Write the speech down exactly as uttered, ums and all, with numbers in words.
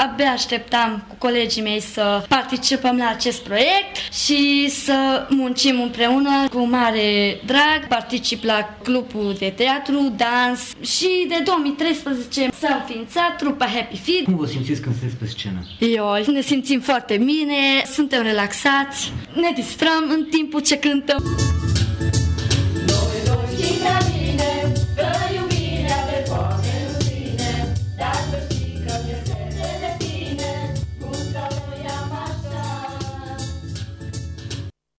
abia așteptam cu colegii mei să participăm la acest proiect și să muncim împreună cu mare drag. Particip la clubul de teatru, dans și de două mii treisprezece s-a înființat trupa Happy Feet. Cum vă simțiți când sunteți pe scenă? Eu, ne simțim foarte bine, suntem relaxați, ne distrăm în timpul ce cântăm.